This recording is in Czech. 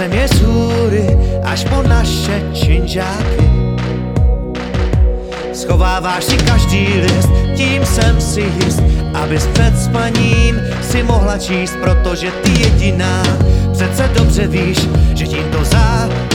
jsem je z hůry až po naše činžáky. Schováváš si každý list, tím jsem si jist, abys před spaním si mohla číst, protože ty jediná přece dobře víš, že tím to